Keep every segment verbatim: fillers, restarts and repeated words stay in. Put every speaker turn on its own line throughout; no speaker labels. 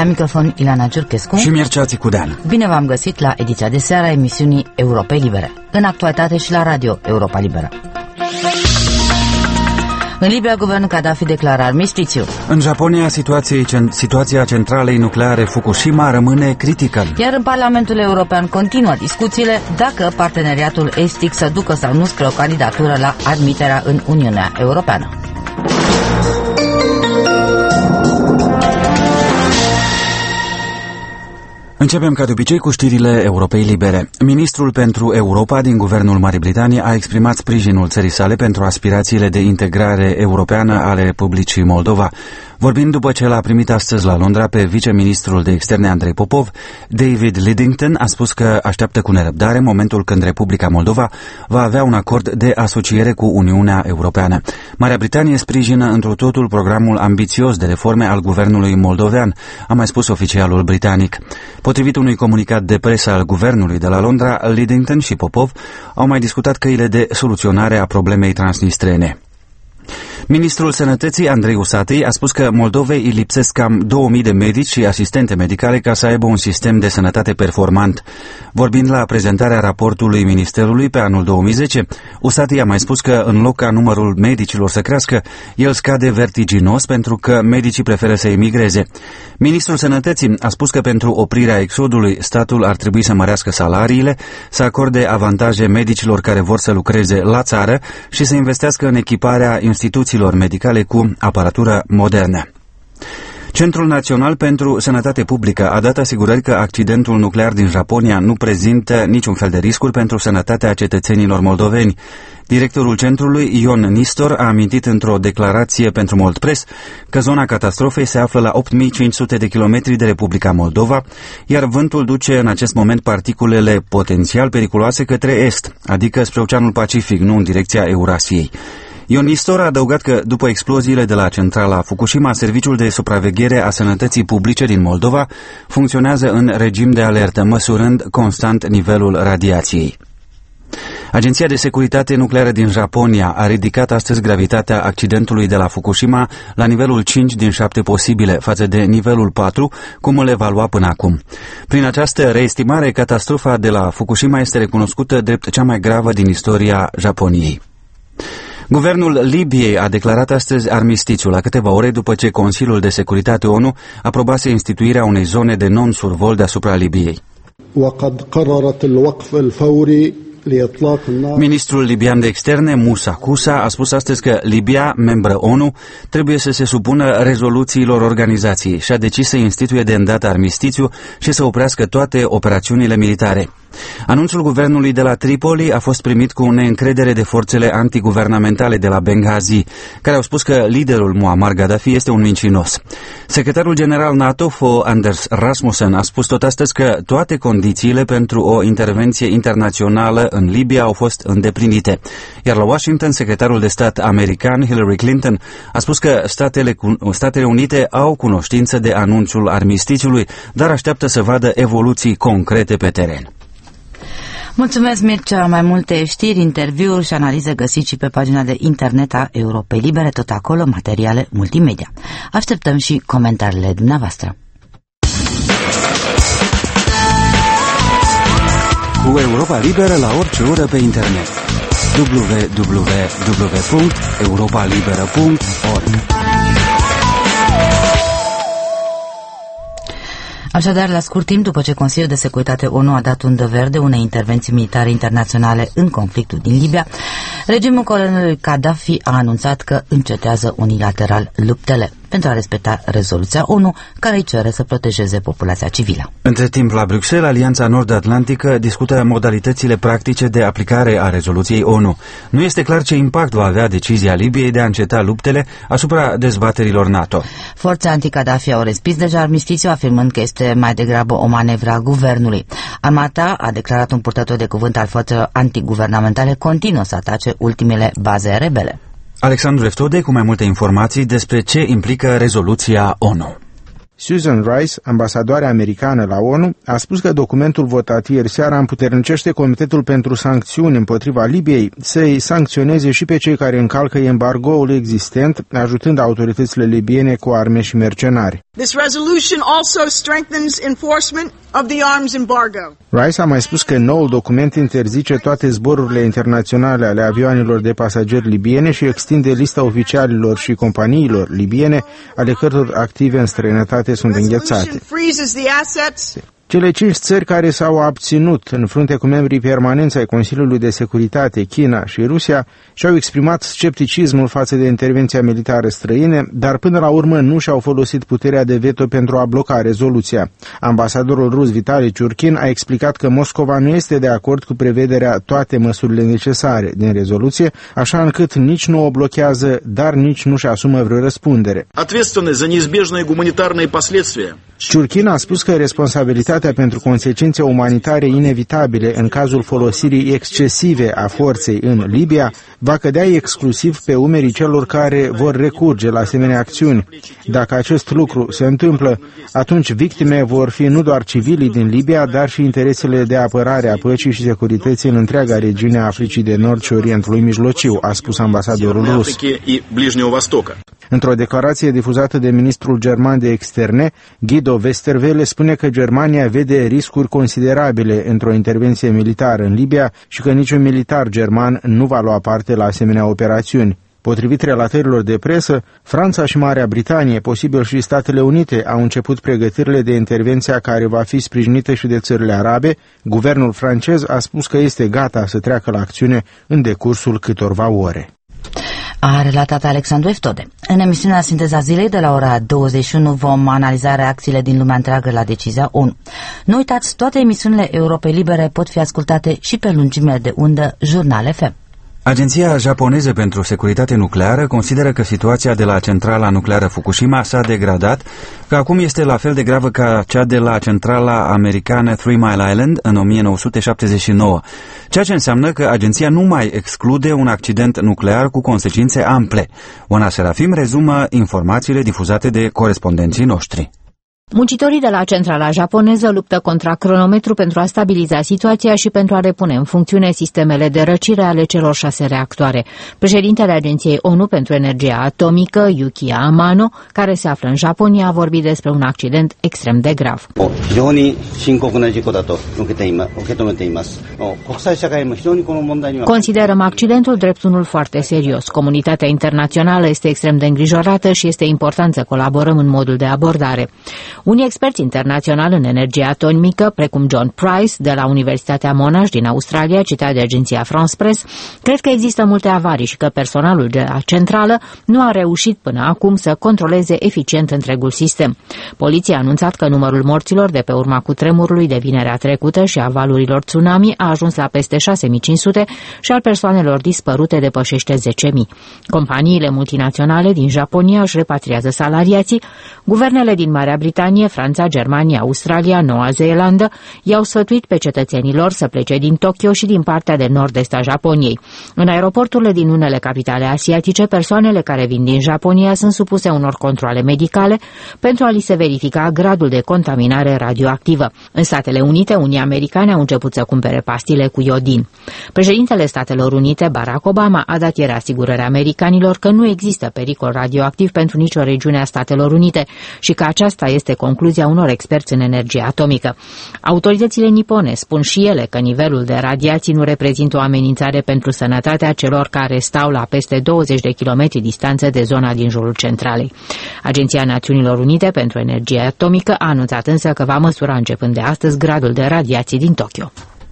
La microfon Ileana Giurchescu
și Mircea Țicudean.
Bine v-am găsit la ediția de seară a emisiunii Europei Libere, în actualitate și la radio Europa Liberă. În Libia, guvernul Gaddafi declară armistițiu.
În Japonia, situația centralei nucleare Fukushima rămâne critică.
Iar în Parlamentul European continuă discuțiile dacă parteneriatul estic să ducă sau nu spre o candidatură la admiterea în Uniunea Europeană.
Începem ca de obicei cu știrile Europei Libere. Ministrul pentru Europa din Guvernul Marii Britanii a exprimat sprijinul țării sale pentru aspirațiile de integrare europeană ale Republicii Moldova. Vorbind după ce l-a primit astăzi la Londra pe viceministrul de externe Andrei Popov, David Lidington a spus că așteaptă cu nerăbdare momentul când Republica Moldova va avea un acord de asociere cu Uniunea Europeană. Marea Britanie sprijină întru totul programul ambițios de reforme al guvernului moldovean, a mai spus oficialul britanic. Potrivit unui comunicat de presă al guvernului de la Londra, Lidington și Popov au mai discutat căile de soluționare a problemei transnistrene. Ministrul Sănătății, Andrei Usatăi, a spus că Moldovei îi lipsesc cam două mii de medici și asistente medicale ca să aibă un sistem de sănătate performant. Vorbind la prezentarea raportului Ministerului pe anul două mii zece, Usatăi a mai spus că în loc ca numărul medicilor să crească, el scade vertiginos pentru că medicii preferă să emigreze. Ministrul Sănătății a spus că pentru oprirea exodului, statul ar trebui să mărească salariile, să acorde avantaje medicilor care vor să lucreze la țară și să investească în echiparea instituțiilor medicale cu aparatură modernă. Centrul Național pentru Sănătate Publică a dat asigurări că accidentul nuclear din Japonia nu prezintă niciun fel de riscuri pentru sănătatea cetățenilor moldoveni. Directorul centrului, Ion Nistor, a amintit într-o declarație pentru Moldpress că zona catastrofei se află la opt mii cinci sute de kilometri de Republica Moldova, iar vântul duce în acest moment particulele potențial periculoase către est, adică spre Oceanul Pacific, nu în direcția Eurasiei. Ion Nistor a adăugat că, după exploziile de la centrala Fukushima, Serviciul de Supraveghere a Sănătății Publice din Moldova funcționează în regim de alertă, măsurând constant nivelul radiației. Agenția de Securitate Nucleară din Japonia a ridicat astăzi gravitatea accidentului de la Fukushima la nivelul cinci din șapte posibile, față de nivelul patru, cum îl evalua până acum. Prin această reestimare, catastrofa de la Fukushima este recunoscută drept cea mai gravă din istoria Japoniei. Guvernul Libiei a declarat astăzi armistițiu la câteva ore după ce Consiliul de Securitate ONU aprobase instituirea unei zone de non-survol deasupra Libiei. Ministrul libian de externe, Musa Kusa, a spus astăzi că Libia, membră ONU, trebuie să se supună rezoluțiilor organizației și a decis să instituie de îndată armistițiu și să oprească toate operațiunile militare. Anunțul guvernului de la Tripoli a fost primit cu neîncredere de forțele antiguvernamentale de la Benghazi, care au spus că liderul Muammar Gaddafi este un mincinos. Secretarul general NATO, Fogh Anders Rasmussen, a spus tot astăzi că toate condițiile pentru o intervenție internațională în Libia au fost îndeplinite. Iar la Washington, secretarul de stat american Hillary Clinton a spus că Statele, Statele Unite au cunoștință de anunțul armistițiului, dar așteaptă să vadă evoluții concrete pe teren.
Mulțumesc, Mircea. Mai multe știri, interviuri și analize găsiți și pe pagina de internet a Europei Libere, tot acolo materiale multimedia. Așteptăm și comentariile dumneavoastră.
Cu Europa Liberă la orice oră pe internet. w w w punct europa liberă punct org.
Așadar, la scurt timp după ce Consiliul de Securitate ONU a dat undă verde unei intervenții militare internaționale în conflictul din Libia, regimul colonelului Gaddafi a anunțat că încetează unilateral luptele pentru a respecta rezoluția ONU, care îi cere să protejeze populația civilă.
Între timp, la Bruxelles, Alianța Nord-Atlantică discută modalitățile practice de aplicare a rezoluției ONU. Nu este clar ce impact va avea decizia Libiei de a înceta luptele asupra dezbaterilor NATO.
Forțe anti-Gaddafi au respins deja armistițiul, afirmând că este mai degrabă o manevră a guvernului. Armata, a declarat un purtător de cuvânt al forțelor antiguvernamentale, continuă să atace ultimele baze rebele.
Alexandru Eftode cu mai multe informații despre ce implică rezoluția ONU.
Susan Rice, ambasadoarea americană la ONU, a spus că documentul votat ieri seara împuternicește Comitetul pentru Sancțiuni împotriva Libiei să-i sancționeze și pe cei care încalcă embargoul existent, ajutând autoritățile libiene cu arme și mercenari.
This resolution also strengthens enforcement of the arms embargo.
Rice a mai spus că noul document interzice toate zborurile internaționale ale avioanelor de pasageri libiene și extinde lista oficialilor și companiilor libiene ale căror active în străinătate sunt înghețate. Cele cinci țări care s-au abținut în frunte cu membrii permanenți ai Consiliului de Securitate, China și Rusia, și-au exprimat scepticismul față de intervenția militară străine, dar până la urmă nu și-au folosit puterea de veto pentru a bloca rezoluția. Ambasadorul rus Vitali Ciurkin a explicat că Moscova nu este de acord cu prevederea toate măsurile necesare din rezoluție, așa încât nici nu o blochează, dar nici nu-și asumă vreo răspundere. Ciurkin a spus că responsabilitatea pentru consecințe umanitare inevitabile în cazul folosirii excesive a forței în Libia va cădea exclusiv pe umerii celor care vor recurge la asemenea acțiuni. Dacă acest lucru se întâmplă, atunci victime vor fi nu doar civilii din Libia, dar și interesele de apărare a păcii și securității în întreaga regiune a Africii de Nord și Orientului Mijlociu, a spus ambasadorul rus. Într-o declarație difuzată de ministrul german de externe, Guido Westerwelle spune că Germania vede riscuri considerabile într-o intervenție militară în Libia și că niciun militar german nu va lua parte la asemenea operațiuni. Potrivit relatărilor de presă, Franța și Marea Britanie, posibil și Statele Unite, au început pregătirile de intervenția care va fi sprijinită și de țările arabe. Guvernul francez a spus că este gata să treacă la acțiune în decursul câtorva ore.
A relatat Alexandru Eftode. În emisiunea Sinteza Zilei de la ora douăzeci și unu vom analiza reacțiile din lumea întreagă la decizia ONU. Nu uitați, toate emisiunile Europei Libere pot fi ascultate și pe lungime de undă Jurnal F M.
Agenția japoneză pentru securitate nucleară consideră că situația de la centrala nucleară Fukushima s-a degradat, că acum este la fel de gravă ca cea de la centrala americană Three Mile Island în o mie nouă sute șaptezeci și nouă, ceea ce înseamnă că agenția nu mai exclude un accident nuclear cu consecințe ample. Oana Serafim rezumă informațiile difuzate de corespondenții noștri.
Muncitorii de la centrala japoneză luptă contra cronometru pentru a stabiliza situația și pentru a repune în funcțiune sistemele de răcire ale celor șase reactoare. Președintele Agenției ONU pentru Energia Atomică, Yukiya Amano, care se află în Japonia, a vorbit despre un accident extrem de grav. Considerăm accidentul drept unul foarte serios. Comunitatea internațională este extrem de îngrijorată și este important să colaborăm în modul de abordare. Unii experți internaționali în energie atomică, precum John Price, de la Universitatea Monash din Australia, citat de agenția France Press, cred că există multe avarii și că personalul de la centrală nu a reușit până acum să controleze eficient întregul sistem. Poliția a anunțat că numărul morților de pe urma cutremurului de vinerea trecută și a valurilor tsunami a ajuns la peste șase mii cinci sute și al persoanelor dispărute depășește zece mii. Companiile multinaționale din Japonia își repatriază salariații, guvernele din Marea Britanie, Franța, Germania, Australia, Noua Zeelandă i-au sfătuit pe cetățenii lor să plece din Tokyo și din partea de nord-est a Japoniei. În aeroporturile din unele capitale asiatice, persoanele care vin din Japonia sunt supuse unor controale medicale pentru a li se verifica gradul de contaminare radioactivă. În Statele Unite, unii americani au început să cumpere pastile cu iodin. Președintele Statelor Unite, Barack Obama, a dat ieri asigurări americanilor că nu există pericol radioactiv pentru nicio regiune a Statelor Unite și că aceasta este concluzia unor experți în energie atomică. Autoritățile nipone spun și ele că nivelul de radiații nu reprezintă o amenințare pentru sănătatea celor care stau la peste douăzeci de kilometri distanță de zona din jurul centralei. Agenția Națiunilor Unite pentru Energie Atomică a anunțat însă că va măsura începând de astăzi gradul de radiații din Tokyo.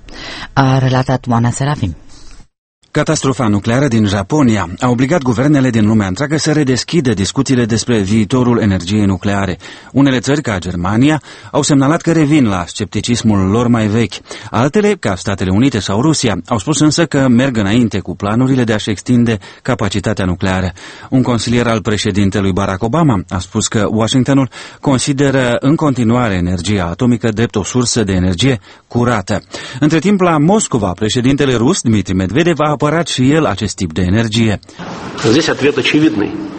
A relatat Oana Serafim.
Catastrofa nucleară din Japonia a obligat guvernele din lumea întreagă să redeschidă discuțiile despre viitorul energiei nucleare. Unele țări, ca Germania, au semnalat că revin la scepticismul lor mai vechi. Altele, ca Statele Unite sau Rusia, au spus însă că merg înainte cu planurile de a-și extinde capacitatea nucleară. Un consilier al președintelui Barack Obama a spus că Washingtonul consideră în continuare energia atomică drept o sursă de energie curată. Între timp, la Moscova, președintele rus, Dmitri Medvedev, a apărat și el acest tip de energie.
Здесь ответ очевидный.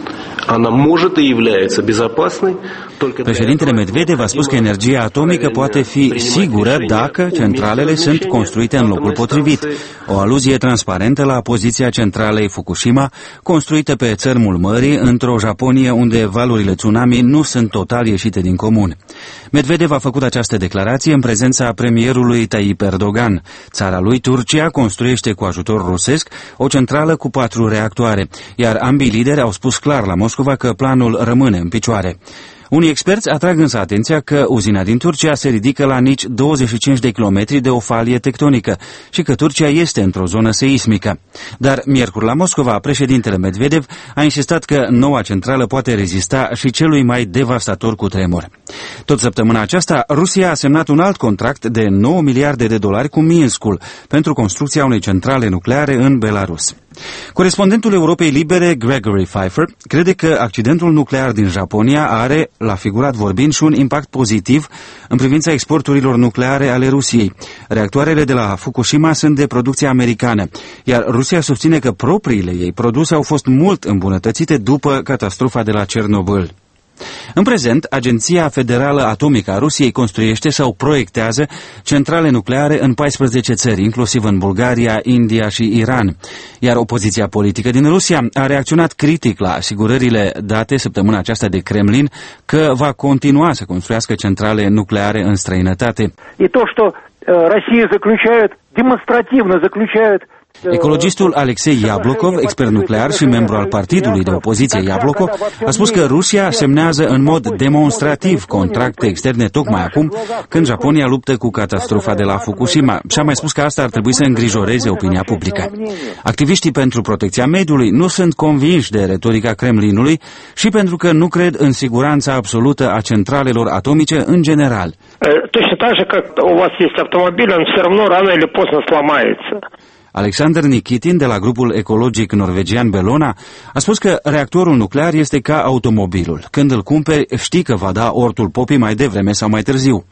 Președintele Medvedev a spus că energia atomică poate fi sigură dacă centralele sunt construite în locul potrivit. O aluzie transparentă la poziția centralei Fukushima, construită pe țărmul mării, într-o Japonie unde valurile tsunami nu sunt total ieșite din comun. Medvedev a făcut această declarație în prezența premierului Tayyip Erdogan. Țara lui, Turcia, construiește cu ajutor rusesc o centrală cu patru reactoare, iar ambii lideri au spus clar la Moscova că planul rămâne în picioare. Unii experți atrag însă atenția că uzina din Turcia se ridică la nici douăzeci și cinci de kilometri de o falie tectonică și că Turcia este într-o zonă seismică. Dar miercuri la Moscova, președintele Medvedev a insistat că noua centrală poate rezista și celui mai devastator cutremur. Tot săptămâna aceasta, Rusia a semnat un alt contract de nouă miliarde de dolari cu Minskul pentru construcția unei centrale nucleare în Belarus. Corespondentul Europei Libere, Gregory Pfeiffer, crede că accidentul nuclear din Japonia are, la figurat vorbind, și un impact pozitiv în privința exporturilor nucleare ale Rusiei. Reactoarele de la Fukushima sunt de producție americană, iar Rusia susține că propriile ei produse au fost mult îmbunătățite după catastrofa de la Cernobâl. În prezent, Agenția Federală Atomică a Rusiei construiește sau proiectează centrale nucleare în paisprezece țări, inclusiv în Bulgaria, India și Iran. Iar opoziția politică din Rusia a reacționat critic la asigurările date săptămâna aceasta de Kremlin că va continua să construiască centrale nucleare în străinătate.
И то, что Россия заключает, демонстративно заключает.
Ecologistul Alexei Yablokov, expert nuclear și membru al partidului de opoziție Yablokov, a spus că Rusia semnează în mod demonstrativ contracte externe tocmai acum, când Japonia luptă cu catastrofa de la Fukushima, și a mai spus că asta ar trebui să îngrijoreze opinia publică. Activiștii pentru protecția mediului nu sunt convinși de retorica Kremlinului și pentru că nu cred în siguranța absolută a centralelor atomice în general.
Точно так же, как у вас есть автомобиль, он все равно рано или поздно сломается.
Alexander Nikitin, de la grupul ecologic norvegian Bellona, a spus că reactorul nuclear este ca automobilul. Când îl cumperi, știi că va da ortul popii mai devreme sau mai târziu.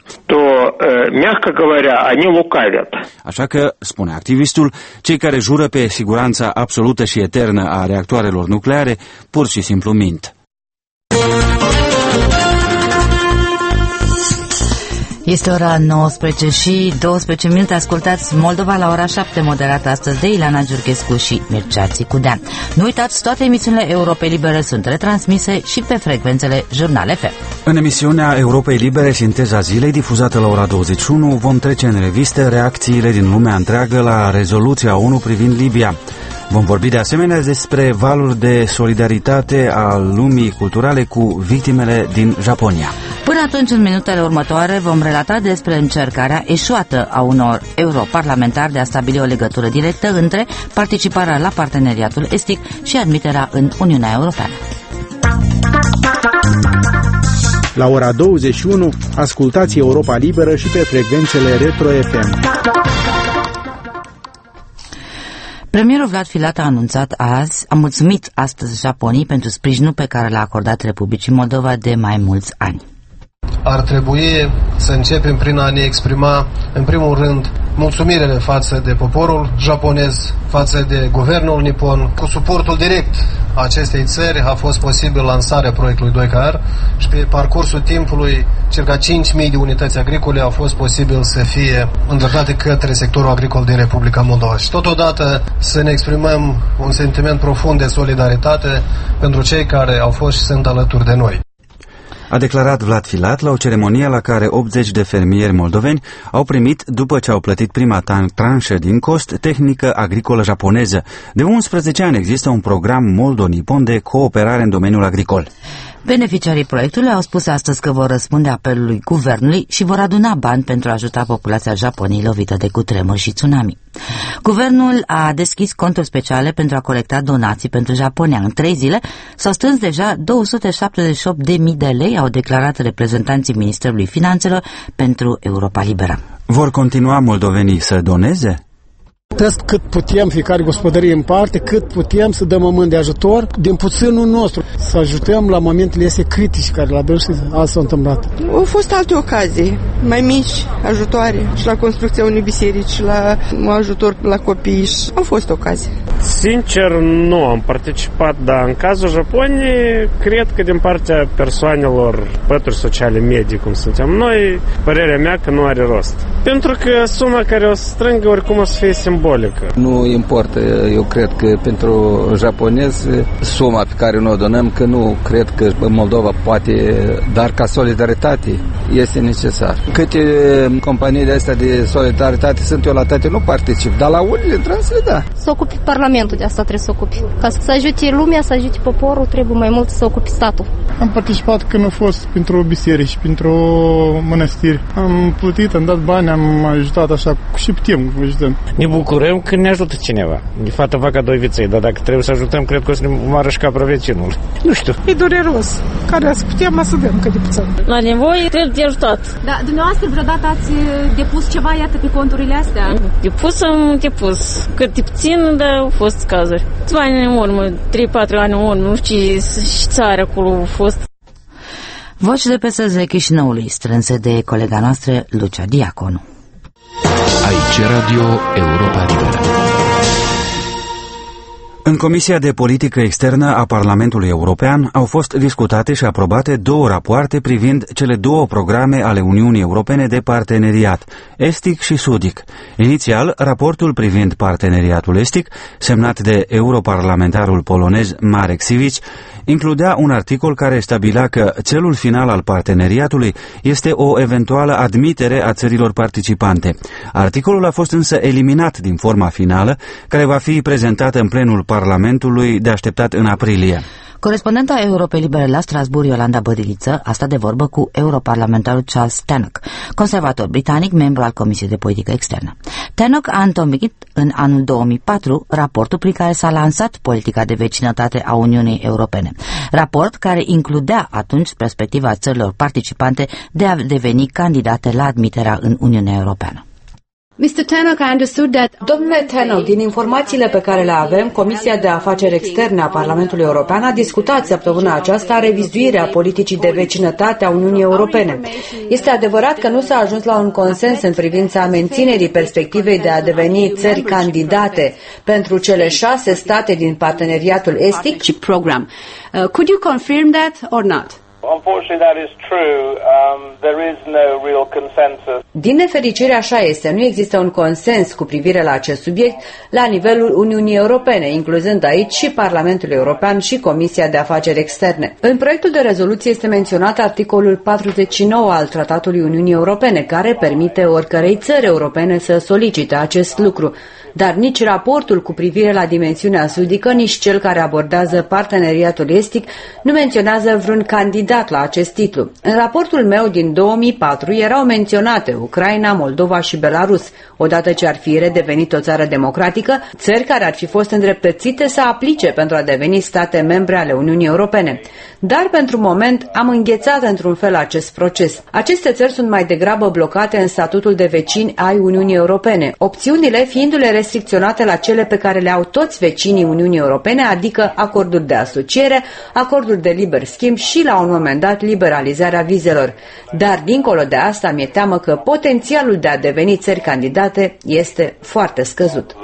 Așa că, spune activistul, cei care jură pe siguranța absolută și eternă a reactoarelor nucleare pur și simplu mint.
Este ora nouăsprezece și douăsprezece minute. Ascultați Moldova la ora șapte, moderată astăzi de Ileana Giurghescu și Mircea Țicudean. Nu uitați, toate emisiunile Europei Libere sunt retransmise și pe frecvențele Jurnal F M.
În emisiunea Europei Libere, Sinteza Zilei, difuzată la ora douăzeci și unu, vom trece în revistă reacțiile din lumea întreagă la rezoluția ONU privind Libia. Vom vorbi de asemenea despre valuri de solidaritate al lumii culturale cu victimele din Japonia.
Până atunci, în minutele următoare, vom relata despre încercarea eșuată a unor europarlamentari de a stabili o legătură directă între participarea la parteneriatul estic și admiterea în Uniunea Europeană.
La ora douăzeci și unu, ascultați Europa Liberă și pe frecvențele Retro F M.
Premierul Vlad Filat a anunțat azi, a mulțumit astăzi Japoniei pentru sprijinul pe care l-a acordat Republicii Moldova de mai mulți ani.
Ar trebui să începem prin a ne exprima, în primul rând, mulțumirile față de poporul japonez, față de guvernul nipon. Cu suportul direct a acestei țări a fost posibil lansarea proiectului doi K R și pe parcursul timpului circa cinci mii de unități agricole au fost posibil să fie îndreptate către sectorul agricol din Republica Moldova. Și totodată să ne exprimăm un sentiment profund de solidaritate pentru cei care au fost și sunt alături de noi.
A declarat Vlad Filat la o ceremonie la care optzeci de fermieri moldoveni au primit, după ce au plătit prima tranșă din cost, tehnică agricolă japoneză. De unsprezece ani există un program moldo-nipon de cooperare în domeniul agricol.
Beneficiarii proiectului au spus astăzi că vor răspunde apelului guvernului și vor aduna bani pentru a ajuta populația Japoniei lovită de cutremur și tsunami. Guvernul a deschis conturi speciale pentru a colecta donații pentru Japonia. În trei zile s-au strâns deja două sute șaptezeci și opt de mii de lei, au declarat reprezentanții Ministerului Finanțelor pentru Europa Liberă.
Vor continua moldovenii să doneze?
Cât putem, fiecare gospodărie în parte, cât putem să dăm o mână de ajutor, din puținul nostru, să ajutăm la momentele astea critice care la dâns și asta s-a întâmplat.
Au fost alte ocazii, mai mici, ajutoare, și la construcția unei biserici, și la ajutor la copii, și au fost ocazii.
Sincer, nu am participat, dar în cazul Japoniei, cred că din partea persoanelor pături sociale medii, cum suntem noi, părerea mea că nu are rost. Pentru că suma care o strângă oricum o să fie simbolică.
Nu importă, eu cred că pentru japonezi suma pe care noi o donăm, că nu cred că Moldova poate, dar ca solidaritate este necesar. Câte companii de astea de solidaritate sunt eu la toate, nu particip, dar la unele transle, da.
Să ocupi Parlamentul, de asta trebuie să ocupi. Ca să ajute lumea, să ajute poporul, trebuie mai mult să ocupi statul.
Am participat când a fost pentru biserici, pentru mănăstiri. Am plătit, am dat bani, am ajutat așa și putem ajutăm.
Ne bucurăm când ne ajută cineva. De fapt, vaca doi viței, dar dacă trebuie să ajutăm, cred că o să ne moară și capra vecinul. Nu știu.
E dureros. Care să putem să dăm cât de puțin.
La nevoie trebuie de ajutat.
Da, dumneavoastră vreodată ați depus ceva, iată, pe conturile astea?
Depus am depus. Cât de puțin, dar au fost cazuri. Câțiva ani în urmă, trei patru ani în urmă, nu știu ce și țară acolo a fost.
Voci de pe S Z Chișinăului, strânse de colega noastră, Lucia Diaconu.
Aici Radio Europa Liberă.
În Comisia de Politică Externă a Parlamentului European au fost discutate și aprobate două rapoarte privind cele două programe ale Uniunii Europene de parteneriat, estic și sudic. Inițial, raportul privind parteneriatul estic, semnat de europarlamentarul polonez Marek Siwiec, includea un articol care stabilea că țelul final al parteneriatului este o eventuală admitere a țărilor participante. Articolul a fost însă eliminat din forma finală, care va fi prezentată în plenul Parlamentului de așteptat în aprilie.
Corespondenta Europei Libere la Strasbourg, Iolanda Bădiliță, a stat de vorbă cu europarlamentarul Charles Tannock, conservator britanic, membru al Comisiei de Politică Externă. Tannock a întocmit în anul două mii patru raportul prin care s-a lansat politica de vecinătate a Uniunii Europene. Raport care includea atunci perspectiva țărilor participante de a deveni candidate la admiterea în Uniunea Europeană.
mister Tannock, I understood that... Domnule Tannock, din informațiile pe care le avem, Comisia de Afaceri Externe a Parlamentului European a discutat săptămâna aceasta revizuirea politicii de vecinătate a Uniunii Europene. Este adevărat că nu s-a ajuns la un consens în privința menținerii perspectivei de a deveni țări candidate pentru cele șase state din parteneriatul estic? Program. Uh, could you confirm that or not?
Unfortunately, that is true. Um, there is no real consensus.
Din nefericire, așa este. Nu există un consens cu privire la acest subiect la nivelul Uniunii Europene, incluzând aici și Parlamentul European și Comisia de Afaceri Externe. În proiectul de rezoluție este menționat articolul patruzeci și nouă al Tratatului Uniunii Europene, care permite oricărei țări europene să solicite acest lucru. Dar nici raportul cu privire la dimensiunea sudică, nici cel care abordează parteneriatul estic nu menționează vreun candidat la acest titlu. În raportul meu din două mii patru erau menționate Ucraina, Moldova și Belarus, odată ce ar fi redevenit o țară democratică, țări care ar fi fost îndreptățite să aplice pentru a deveni state membre ale Uniunii Europene. Dar pentru moment am înghețat într-un fel acest proces. Aceste țări sunt mai degrabă blocate în statutul de vecini ai Uniunii Europene, opțiunile fiindu-le restricționate la cele pe care le au toți vecinii Uniunii Europene, adică acorduri de asociere, acorduri de liber schimb și, la un moment dat, liberalizarea vizelor. Dar, dincolo de asta, mi-e teamă că potențialul de a deveni țări candidate este foarte scăzut.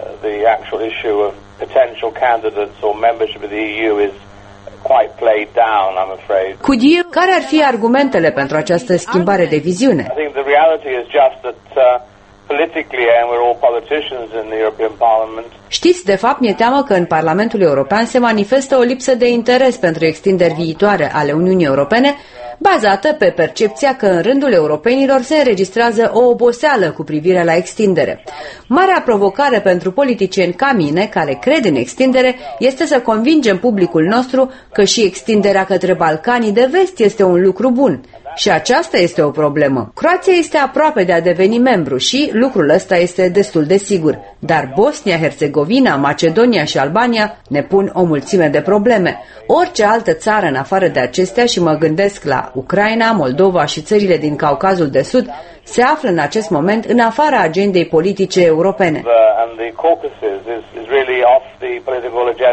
Could you... Care ar fi argumentele pentru această schimbare de viziune? Știți, de fapt, mi-e teamă că în Parlamentul European se manifestă o lipsă de interes pentru extinderi viitoare ale Uniunii Europene, bazată pe percepția că în rândul europenilor se înregistrează o oboseală cu privire la extindere. Marea provocare pentru politicieni ca mine, care cred în extindere, este să convingem publicul nostru că și extinderea către Balcanii de Vest este un lucru bun. Și aceasta este o problemă. Croația este aproape de a deveni membru și lucrul ăsta este destul de sigur. Dar Bosnia, Herțegovina, Macedonia și Albania ne pun o mulțime de probleme. Orice altă țară în afară de acestea, și mă gândesc la Ucraina, Moldova și țările din Caucazul de Sud, se află în acest moment în afara agendei politice europene.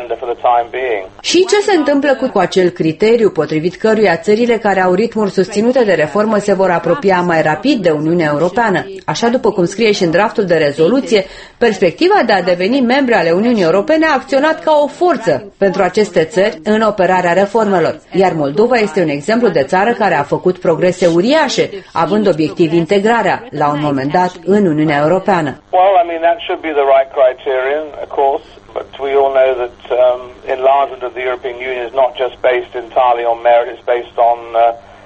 Și ce se întâmplă cu acel criteriu potrivit căruia țările care au ritmuri susținute făcute de reformă se vor apropia mai rapid de Uniunea Europeană. Așa după cum scrie și în draftul de rezoluție, perspectiva de a deveni membre ale Uniunii Europene a acționat ca o forță pentru aceste țări în operarea reformelor. Iar Moldova este un exemplu de țară care a făcut progrese uriașe, având obiectiv integrarea, la un moment dat, în Uniunea Europeană.
Well, I mean, that should be the right criterion, of course. But we all know that um, enlargement of the European Union is not just based entirely on merit, it's based on uh,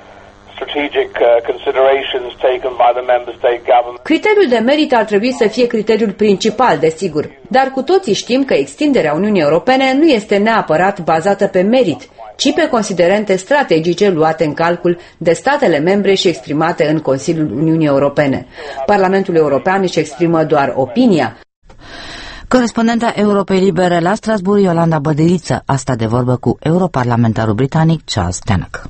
strategic uh, considerations taken by the member state government.
Criteriul de merit ar trebui să fie criteriul principal, desigur, dar cu toții știm că extinderea Uniunii Europene nu este neapărat bazată pe merit, ci pe considerente strategice luate în calcul de statele membre și exprimate în Consiliul Uniunii Europene. Parlamentul European își exprimă doar opinia.
Corespondenta Europei Libere la Strasbourg, Iolanda Bădiliță, asta de vorbă cu europarlamentarul britanic Charles Tannock.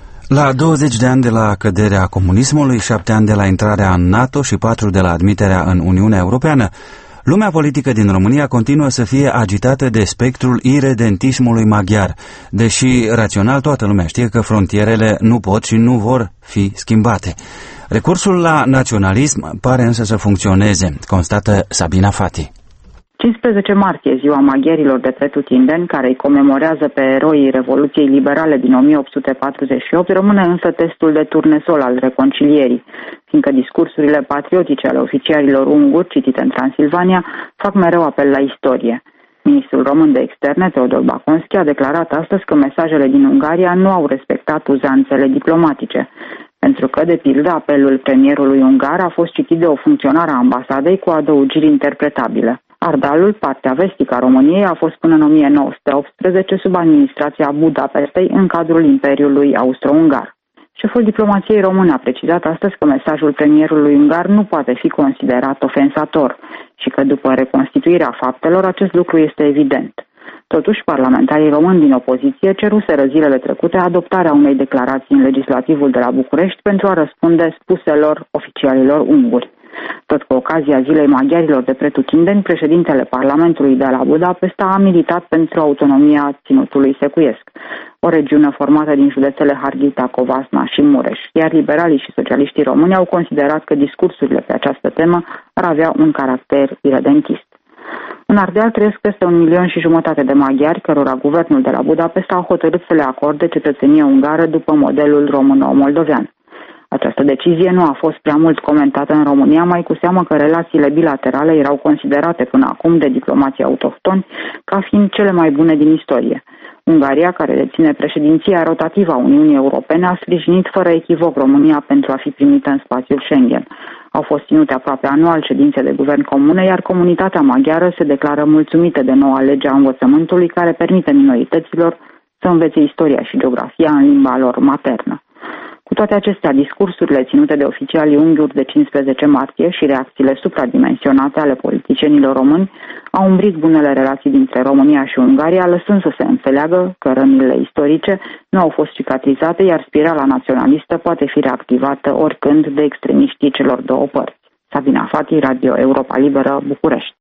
La douăzeci de ani de la căderea comunismului, șapte ani de la intrarea în NATO și patru de la admiterea în Uniunea Europeană, lumea politică din România continuă să fie agitată de spectrul iredentismului maghiar, deși rațional toată lumea știe că frontierele nu pot și nu vor fi schimbate. Recursul la naționalism pare însă să funcționeze, constată Sabina Fati.
cincisprezece martie, ziua maghiarilor de pretutindeni, care îi comemorează pe eroii Revoluției Liberale din o mie opt sute patruzeci și opt, rămâne însă testul de turnesol al reconcilierii, fiindcă discursurile patriotice ale oficialilor unguri citite în Transilvania fac mereu apel la istorie. Ministrul român de externe, Teodor Baconski, a declarat astăzi că mesajele din Ungaria nu au respectat uzanțele diplomatice, pentru că, de pildă, apelul premierului ungar a fost citit de o funcționară a ambasadei cu adăugiri interpretabile. Ardalul, partea vestică a României, a fost până în o mie nouă sute optsprezece sub administrația Budapestei în cadrul Imperiului Austro-Ungar. Șeful diplomației române a precizat astăzi că mesajul premierului ungar nu poate fi considerat ofensator și că după reconstituirea faptelor acest lucru este evident. Totuși, parlamentarii români din opoziție ceruseră zilele trecute adoptarea unei declarații în legislativul de la București pentru a răspunde spuselor oficialilor unguri. Tot cu ocazia Zilei Maghiarilor de pretutindeni, președintele Parlamentului de la Budapesta a militat pentru autonomia Ținutului Secuiesc, o regiune formată din județele Harghita, Covasna și Mureș, iar liberalii și socialiștii români au considerat că discursurile pe această temă ar avea un caracter iredentist. În Ardeal trăiesc peste un milion și jumătate de maghiari, cărora guvernul de la Budapesta a hotărât să le acorde cetățenie ungară după modelul româno-moldovean. Această decizie nu a fost prea mult comentată în România, mai cu seamă că relațiile bilaterale erau considerate până acum de diplomații autohtoni ca fiind cele mai bune din istorie. Ungaria, care deține președinția rotativă a Uniunii Europene, a sprijinit fără echivoc România pentru a fi primită în spațiul Schengen. Au fost ținute aproape anual ședințe de guvern comune, iar comunitatea maghiară se declară mulțumită de noua lege a învățământului care permite minorităților să învețe istoria și geografia în limba lor maternă. Cu toate acestea, discursurile ținute de oficialii unghiuri de cincisprezece martie și reacțiile supradimensionate ale politicienilor români au umbrit bunele relații dintre România și Ungaria, lăsând să se înțeleagă că rănile istorice nu au fost cicatrizate, iar spirala naționalistă poate fi reactivată oricând de extremiștii celor două părți. Sabina Fati, Radio Europa Liberă, București.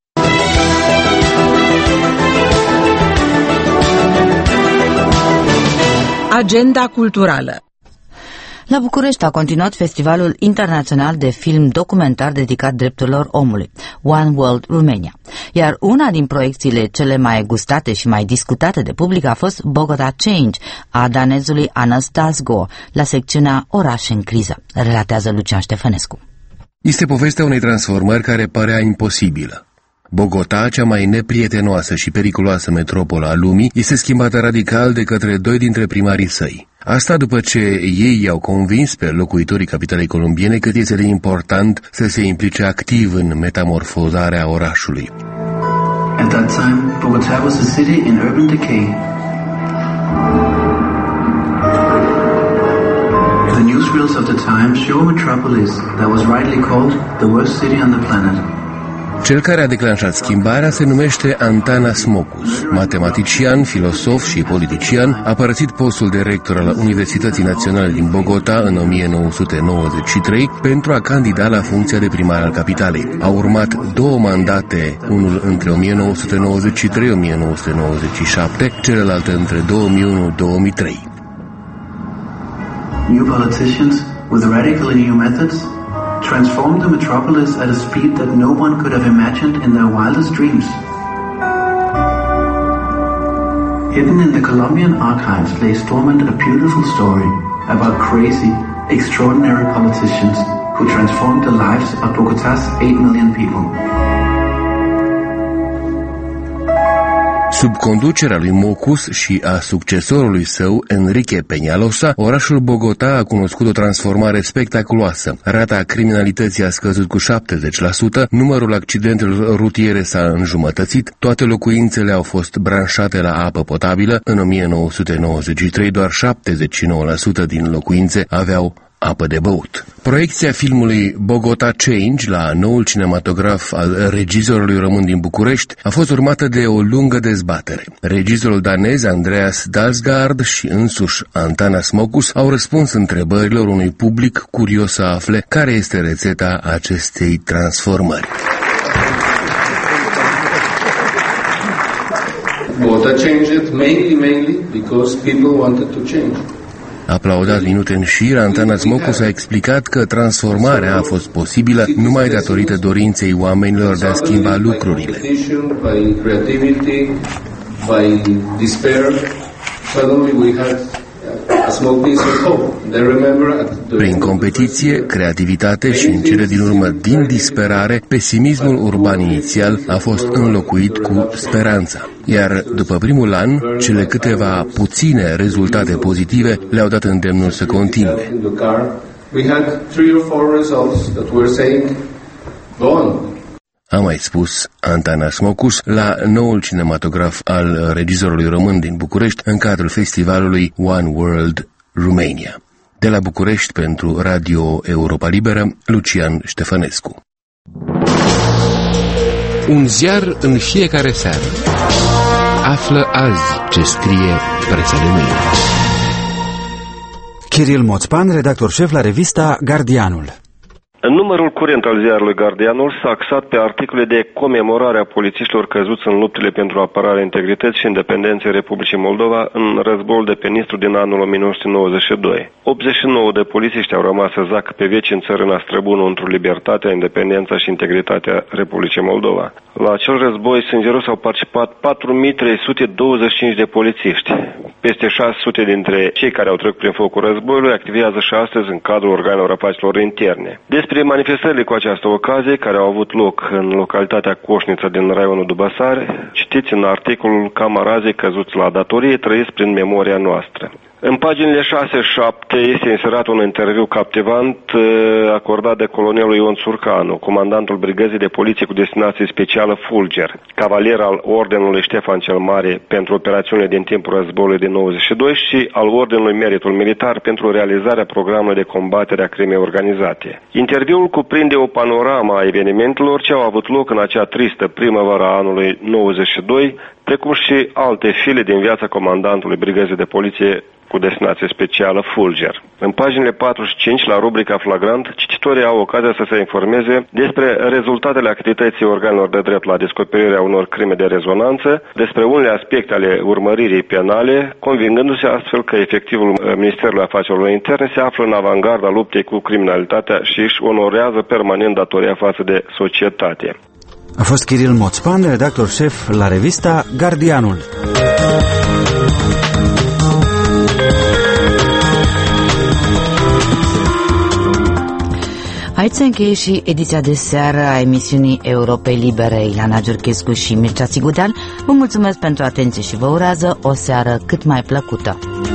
Agenda culturală.
La București a continuat Festivalul Internațional de Film Documentar dedicat drepturilor omului, One World Romania, iar una din proiecțiile cele mai gustate și mai discutate de public a fost Bogota Change, a danezului Anas Go, la secțiunea Oraș în criză, relatează Lucian Ștefănescu.
Este povestea unei transformări care părea imposibilă. Bogota, cea mai neprietenoasă și periculoasă metropolă a lumii, este schimbată radical de către doi dintre primarii săi. Asta după ce ei i-au convins pe locuitorii capitalei colombiene cât este de important să se implice activ în metamorfozarea orașului.
At that time, Bogota was a city in urban decay. The newsreels of the time show a metropolis that was rightly called the worst city on the planet.
Cel care a declanșat schimbarea se numește Antanas Mocus, matematician, filosof și politician, a părăsit postul de rector al Universității Naționale din Bogota în o mie nouă sute nouăzeci și trei pentru a candida la funcția de primar al capitalei. Au urmat două mandate, unul între o mie nouă sute nouăzeci și trei - o mie nouă sute nouăzeci și șapte, celălalt între două mii unu - două mii trei.
new politicians with radically new methods, transformed the metropolis at a speed that no one could have imagined in their wildest dreams. Hidden in the Colombian archives lays dormant a beautiful story about crazy, extraordinary politicians who transformed the lives of Bogotá's eight million people.
Sub conducerea lui Mocus și a succesorului său, Enrique Peñalosa, orașul Bogotá a cunoscut o transformare spectaculoasă. Rata criminalității a scăzut cu șaptezeci la sută, numărul accidentelor rutiere s-a înjumătățit, toate locuințele au fost branșate la apă potabilă. În o mie nouă sute nouăzeci și trei, doar șaptezeci și nouă la sută din locuințe aveau apă de băut. Proiecția filmului Bogota Change la noul cinematograf al regizorului român din București a fost urmată de o lungă dezbatere. Regizorul danez Andreas Dalsgaard și însuși Antanas Mocus au răspuns întrebărilor unui public curios să afle care este rețeta acestei transformări.
Bogota changed mainly, mainly because people wanted to change.
Aplaudat minute în șir, Antanas Mocus a explicat că transformarea a fost posibilă numai datorită dorinței oamenilor de a schimba lucrurile. Prin competiție, creativitate și, în cele din urmă, din disperare, pesimismul urban inițial a fost înlocuit cu speranța. Iar după primul an, cele câteva puține rezultate pozitive le-au dat îndemnul să continue. A mai spus Antanas Mocus la noul cinematograf al regizorului român din București în cadrul festivalului One World Romania. De la București pentru Radio Europa Liberă, Lucian Ștefănescu.
Un ziar în fiecare seară. Află azi ce scrie presa de mâine.
Kiril Moțpan, redactor șef la revista Gardianul.
În numărul curent al ziarului Gardianul s-a axat pe articole de comemorare a polițiștilor căzuți în luptele pentru apărarea integrității și independenței Republicii Moldova în războiul de pe Nistru din anul o mie nouă sute nouăzeci și doi. optzeci și nouă de polițiști au rămas să zacă pe veci în țărâna străbună într-o libertatea, independența și integritatea Republicii Moldova. La acel război sângeros au participat patru mii trei sute douăzeci și cinci de polițiști. Peste șase sute dintre cei care au trecut prin focul războiului activează și astăzi în cadrul organelor afacerilor interne. Despre manifestările cu această ocazie, care au avut loc în localitatea Coșnița din raionul Dubăsare, citiți în articolul Camarazii căzuți la datorie, trăiesc prin memoria noastră. În paginile șase șapte este inserat un interviu captivant acordat de colonelul Ion Țurcanu, comandantul brigăzii de poliție cu destinație specială Fulger, cavalier al Ordinului Ștefan cel Mare pentru operațiunile din timpul războiului din nouăzeci și doi și al Ordinului Meritul Militar pentru realizarea programului de combatere a crimei organizate. Interviul cuprinde o panoramă a evenimentelor ce au avut loc în acea tristă primăvară a anului nouăzeci și doi, precum și alte file din viața comandantului brigăzii de poliție cu destinație specială Fulger. În paginile patru și cinci, la rubrica Flagrant, cititorii au ocazia să se informeze despre rezultatele activității organelor de drept la descoperirea unor crime de rezonanță, despre unele aspecte ale urmăririi penale, convingându-se astfel că efectivul Ministerului Afacerilor Interne se află în avangarda luptei cu criminalitatea și își onorează permanent datoria față de societate.
A fost Kiril Moțpan, redactor șef la revista Gardianul.
Aici se încheie și ediția de seară a emisiunii Europei Libere. Ileana Giurchescu și Mircea Țigudean vă mulțumesc pentru atenție și vă urează o seară cât mai plăcută.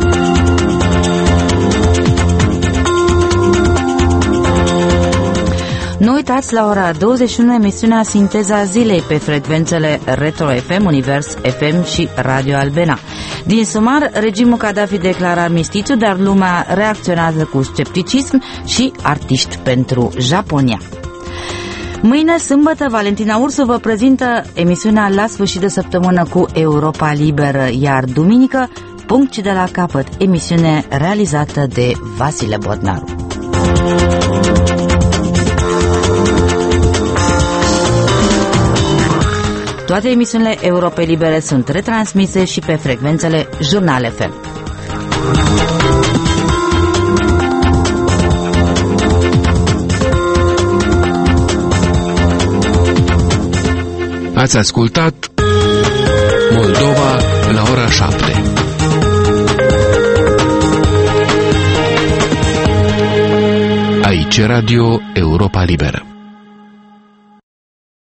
Nu uitați la ora douăzeci și unu emisiunea Sinteza Zilei pe frecvențele Retro F M, Univers F M și Radio Albena. Din sumar, regimul Gaddafi declară armistițiu, dar lumea reacționează cu scepticism și artiști pentru Japonia. Mâine, sâmbătă, Valentina Ursu vă prezintă emisiunea La sfârșit de săptămână cu Europa Liberă, iar duminică, punct și de la capăt, emisiune realizată de Vasile Bodnaru. Toate emisiunile Europei Libere sunt retransmise și pe frecvențele Jurnal F M.
Ați ascultat Moldova la ora șapte. Aici Radio Europa Liberă.